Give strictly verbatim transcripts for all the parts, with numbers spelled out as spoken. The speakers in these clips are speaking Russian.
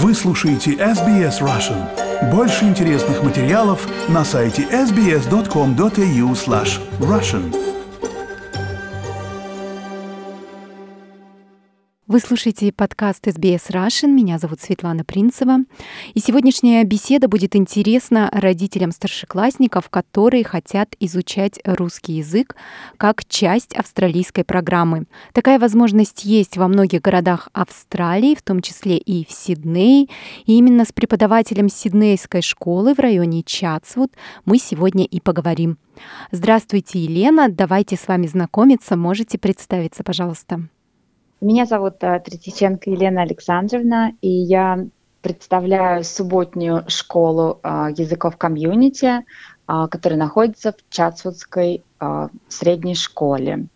Вы слушаете эс би эс Russian. Больше интересных материалов на сайте эс би эс точка ком точка эй ю слэш Russian. Вы слушаете подкаст эс би эс Russian. Меня зовут Светлана Принцева. И сегодняшняя беседа будет интересна родителям старшеклассников, которые хотят изучать русский язык как часть австралийской программы. Такая возможность есть во многих городах Австралии, в том числе и в Сиднее. И именно с преподавателем Сиднейской школы в районе Чатсвуд мы сегодня и поговорим. Здравствуйте, Елена. Давайте с вами знакомиться. Можете представиться, пожалуйста. Меня зовут Третьяченко Елена Александровна, и я представляю субботнюю школу языков комьюнити, которая находится в Чатсвудской средней школе.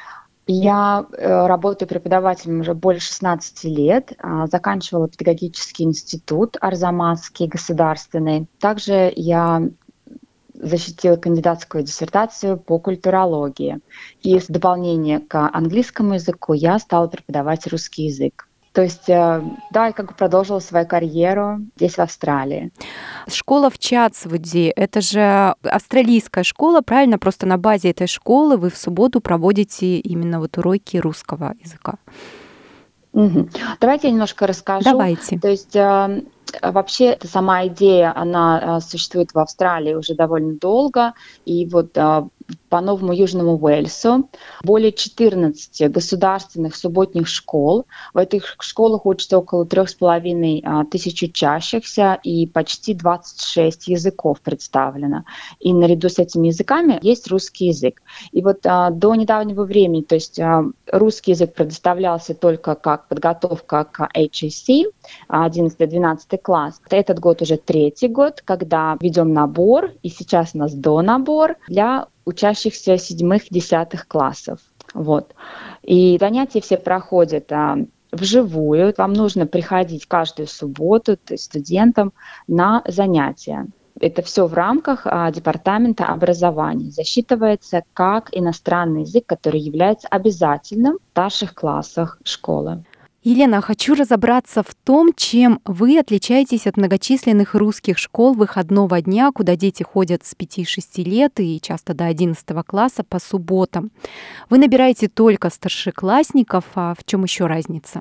Я работаю преподавателем уже больше шестнадцати лет, заканчивала педагогический институт Арзамасский государственный. Также я защитила кандидатскую диссертацию по культурологии. И в дополнение к английскому языку я стала преподавать русский язык. То есть, да, я как бы продолжила свою карьеру здесь, в Австралии. Школа в Чатсвуде — это же австралийская школа, правильно? Просто на базе этой школы вы в субботу проводите именно вот уроки русского языка. Угу. Давайте я немножко расскажу. Давайте. То есть вообще эта сама идея, она существует в Австралии уже довольно долго. И вот по Новому Южному Уэльсу более четырнадцати государственных субботних школ. В этих школах учатся около трех с половиной тысяч учащихся, и почти двадцать шесть языков представлено. И наряду с этими языками есть русский язык. И вот до недавнего времени, то есть русский язык предоставлялся только как подготовка к эйч эс си, одиннадцатый-двенадцатый класс. Этот год уже третий год, когда ведем набор, и сейчас у нас донабор для учащихся седьмых-десятых классов. Вот. И занятия все проходят а, вживую. Вам нужно приходить каждую субботу, то есть студентам, на занятия. Это все в рамках а, департамента образования. Засчитывается как иностранный язык, который является обязательным в старших классах школы. Елена, хочу разобраться в том, чем вы отличаетесь от многочисленных русских школ выходного дня, куда дети ходят с пяти-шести лет и часто до одиннадцатого класса по субботам. Вы набираете только старшеклассников, а в чем еще разница?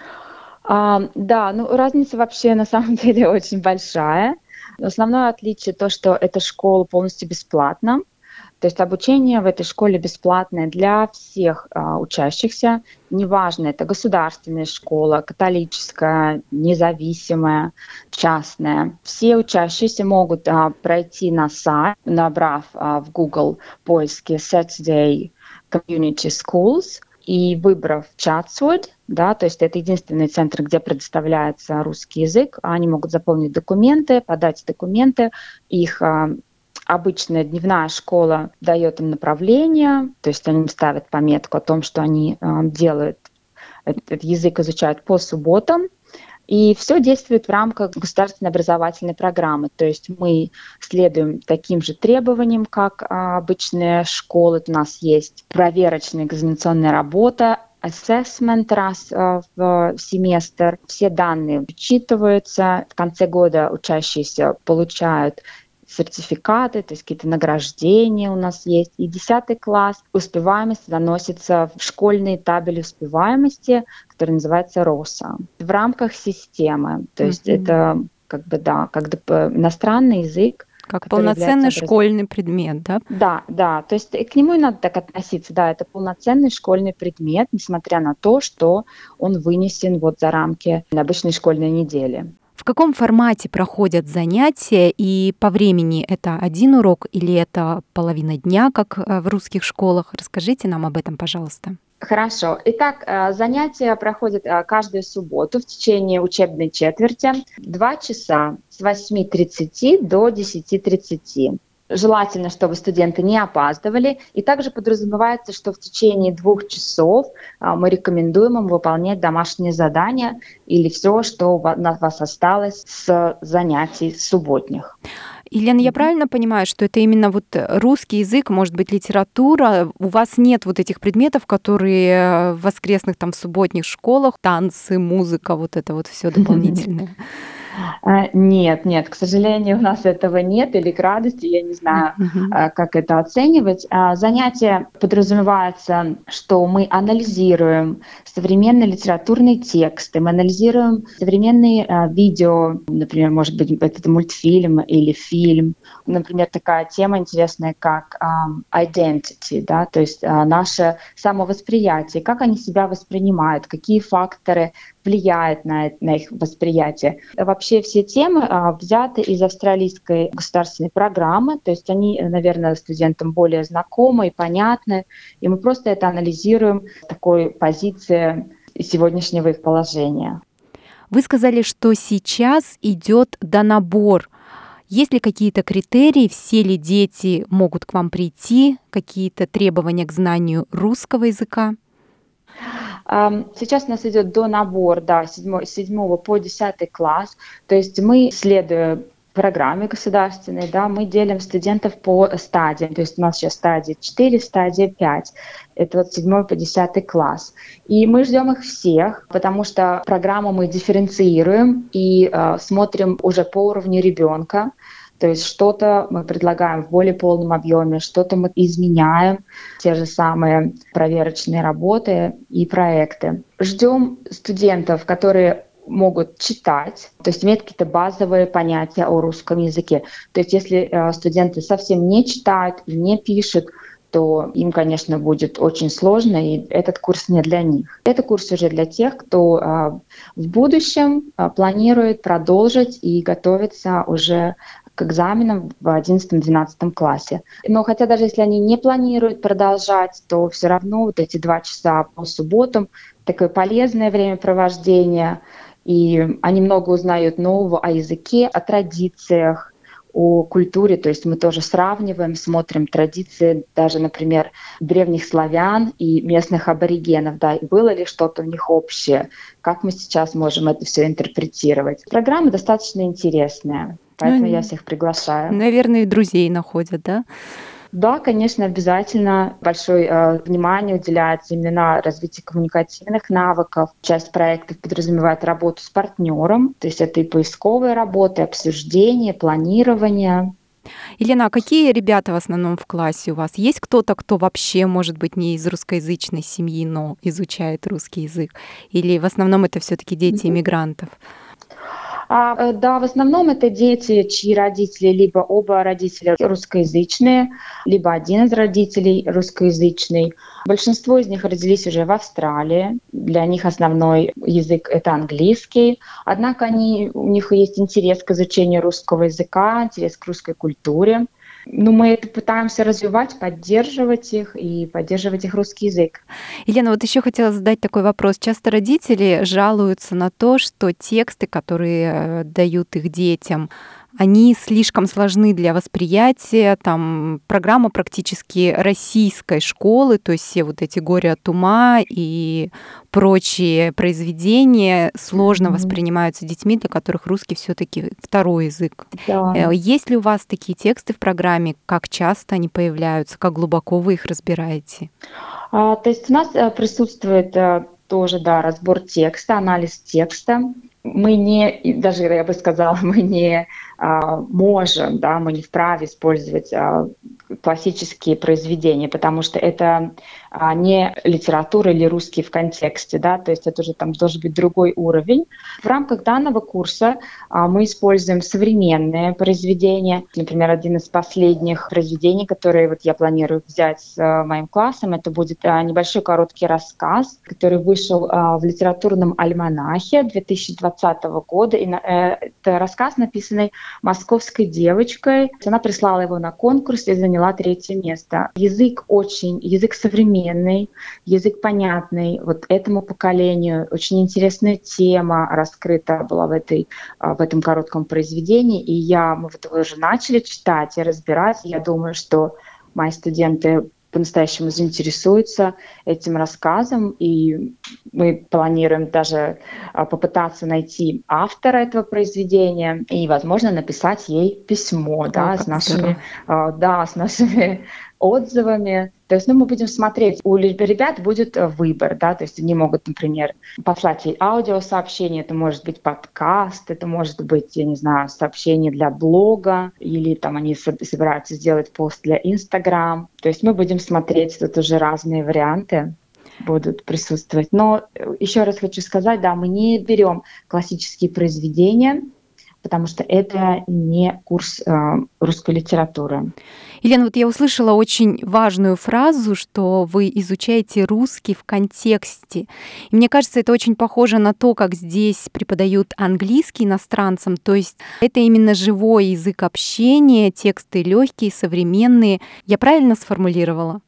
А, да, ну разница вообще на самом деле очень большая. Основное отличие то, что эта школа полностью бесплатна. То есть обучение в этой школе бесплатное для всех а, учащихся. Неважно, это государственная школа, католическая, независимая, частная. Все учащиеся могут а, пройти на сайт, набрав а, в Google поиске Saturday Community Schools и выбрав Chatswood, да, то есть это единственный центр, где предоставляется русский язык. Они могут заполнить документы, подать документы, их а, обычная дневная школа дает им направление, то есть они ставят пометку о том, что они э, делают, этот язык изучают по субботам, и все действует в рамках государственной образовательной программы. То есть мы следуем таким же требованиям, как э, обычная школа. У нас есть проверочная экзаменационная работа, assessment раз э, в семестр. Все данные учитываются. В конце года учащиеся получают сертификаты, то есть какие-то награждения у нас есть. И десятый класс, успеваемость заносится в школьные табели успеваемости, который называется роса. В рамках системы, то есть mm-hmm. это как бы, да, как иностранный язык. Как полноценный школьный предмет, да? Да, да, то есть к нему и надо так относиться, да, это полноценный школьный предмет, несмотря на то, что он вынесен вот за рамки обычной школьной недели. В каком формате проходят занятия и по времени это один урок или это половина дня, как в русских школах? Расскажите нам об этом, пожалуйста. Хорошо. Итак, занятия проходят каждую субботу в течение учебной четверти. Два часа с восьми тридцати до десяти тридцати. Желательно, чтобы студенты не опаздывали. И также подразумевается, что в течение двух часов мы рекомендуем им выполнять домашние задания или все, что у вас осталось с занятий субботних. Елена, я правильно понимаю, что это именно вот русский язык, может быть, литература? У вас нет вот этих предметов, которые в воскресных, там, в субботних школах, танцы, музыка, вот это вот все дополнительное? Нет, нет, к сожалению, у нас этого нет, или к радости, я не знаю, uh-huh. как это оценивать. Занятие подразумевается, что мы анализируем современные литературные тексты, мы анализируем современные видео, например, может быть, это мультфильм или фильм. Например, такая тема интересная, как identity, да, то есть наше самовосприятие, как они себя воспринимают, какие факторы влияют на, на их восприятие. Вообще все темы а, взяты из австралийской государственной программы, то есть они, наверное, студентам более знакомы и понятны, и мы просто это анализируем с такой позиции сегодняшнего их положения. Вы сказали, что сейчас идет донабор. Есть ли какие-то критерии, все ли дети могут к вам прийти, какие-то требования к знанию русского языка? Сейчас у нас идет донабор, да, с седьмого по десятый класс. То есть мы, следуя программе государственной, да, мы делим студентов по стадиям. То есть у нас сейчас стадия четыре, стадия пять. Это вот седьмой по десятый класс. И мы ждем их всех, потому что программу мы дифференцируем и э, смотрим уже по уровню ребенка. То есть что-то мы предлагаем в более полном объеме, что-то мы изменяем, те же самые проверочные работы и проекты. Ждем студентов, которые могут читать, то есть имеют какие-то базовые понятия о русском языке. То есть если э, студенты совсем не читают и не пишут, то им, конечно, будет очень сложно, и этот курс не для них. Это курс уже для тех, кто э, в будущем э, планирует продолжить и готовиться уже к экзаменам в одиннадцатом-двенадцатом классе. Но хотя даже если они не планируют продолжать, то все равно вот эти два часа по субботам такое полезное времяпровождение, и они много узнают нового о языке, о традициях, о культуре, то есть мы тоже сравниваем, смотрим традиции даже, например, древних славян и местных аборигенов, да, было ли что-то у них общее, как мы сейчас можем это все интерпретировать. Программа достаточно интересная, поэтому ну, я всех приглашаю. Наверное, и друзей находят, да? Да, конечно, обязательно большое э, внимание уделяется именно развитию коммуникативных навыков. Часть проектов подразумевает работу с партнером, то есть это и поисковая работа, и обсуждение, планирование. Елена, а какие ребята в основном в классе у вас? Есть кто-то, кто вообще, может быть, не из русскоязычной семьи, но изучает русский язык? Или в основном это все-таки дети иммигрантов? А, да, в основном это дети, чьи родители либо оба родителя русскоязычные, либо один из родителей русскоязычный. Большинство из них родились уже в Австралии. Для них основной язык — это английский. Однако они, у них есть интерес к изучению русского языка, интерес к русской культуре. Ну, мы это пытаемся развивать, поддерживать их и поддерживать их русский язык. Елена, вот еще хотела задать такой вопрос. Часто родители жалуются на то, что тексты, которые дают их детям, они слишком сложны для восприятия. Там программа практически российской школы, то есть все вот эти «Горе от ума» и прочие произведения сложно mm-hmm. воспринимаются детьми, для которых русский все-таки второй язык. Да. Есть ли у вас такие тексты в программе? Как часто они появляются? Как глубоко вы их разбираете? А, то есть у нас присутствует тоже, да, разбор текста, анализ текста. Мы не, даже я бы сказала, мы не а, можем, да, мы не вправе использовать а, классические произведения, потому что это а, не литература или русский в контексте, да, то есть это уже там должен быть другой уровень. В рамках данного курса а, мы используем современные произведения. Например, один из последних произведений, которые вот я планирую взять с а, моим классом, это будет а, небольшой короткий рассказ, который вышел а, в литературном альманахе две тысячи двадцатого года. И, э, это рассказ, написанный московской девочкой. Она прислала его на конкурс и заняла заняла третье место. Язык очень, язык современный, язык понятный вот этому поколению. Очень интересная тема раскрыта была в, этой, в этом коротком произведении. И я, мы вот его уже начали читать и разбирать. Я думаю, что мои студенты по-настоящему заинтересуются этим рассказом, и мы планируем даже попытаться найти автора этого произведения и, возможно, написать ей письмо, О, да, с нашими, здорово. да, с нашими отзывами. То есть, ну, мы будем смотреть, у ребят будет выбор, да, то есть они могут, например, послать ей аудиосообщение, это может быть подкаст, это может быть, я не знаю, сообщение для блога, или там они собираются сделать пост для Instagram. То есть мы будем смотреть, тут уже разные варианты будут присутствовать. Но еще раз хочу сказать, да, мы не берем классические произведения, потому что это не курс э, русской литературы. Елена, вот я услышала очень важную фразу, что вы изучаете русский в контексте. И мне кажется, это очень похоже на то, как здесь преподают английский иностранцам. То есть это именно живой язык общения, тексты легкие, современные. Я правильно сформулировала?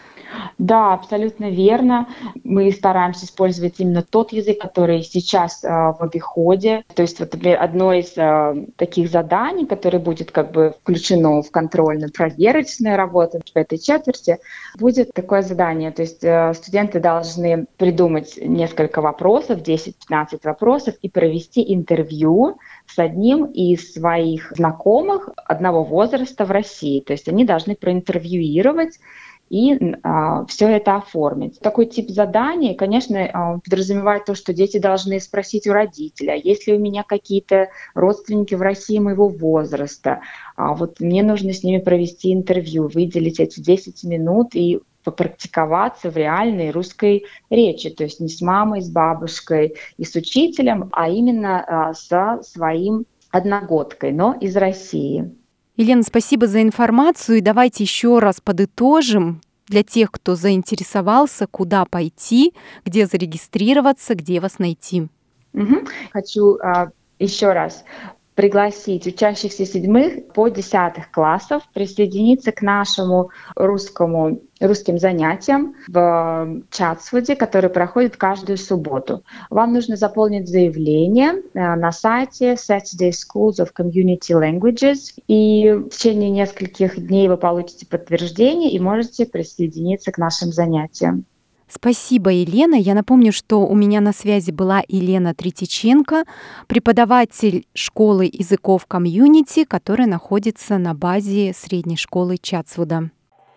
Да, абсолютно верно. Мы стараемся использовать именно тот язык, который сейчас э, в обиходе. То есть, вот, например, одно из э, таких заданий, которое будет как бы включено в контрольно-проверочную работу в этой четверти, будет такое задание. То есть э, студенты должны придумать несколько вопросов, десять-пятнадцать вопросов, и провести интервью с одним из своих знакомых одного возраста в России. То есть они должны проинтервьюировать и а, все это оформить. Такой тип задания, конечно, а, подразумевает то, что дети должны спросить у родителя, есть ли у меня какие-то родственники в России моего возраста. А вот мне нужно с ними провести интервью, выделить эти десять минут и попрактиковаться в реальной русской речи, то есть не с мамой, с бабушкой и с учителем, а именно а, со своим одногодкой, но из России. Елена, спасибо за информацию. И давайте еще раз подытожим для тех, кто заинтересовался, куда пойти, где зарегистрироваться, где вас найти. Угу. Хочу а, еще раз пригласить учащихся седьмых по десятых классов присоединиться к нашему русскому, русским занятиям в Чатсвуде, которые проходят каждую субботу. Вам нужно заполнить заявление на сайте Saturday Schools of Community Languages, и в течение нескольких дней вы получите подтверждение и можете присоединиться к нашим занятиям. Спасибо, Елена. Я напомню, что у меня на связи была Елена Третьяченко, преподаватель школы языков комьюнити, которая находится на базе средней школы Чатсвуда.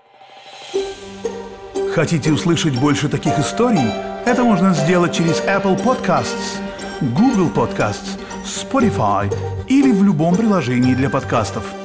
Хотите услышать больше таких историй? Это можно сделать через Apple Podcasts, Google Podcasts, Spotify или в любом приложении для подкастов.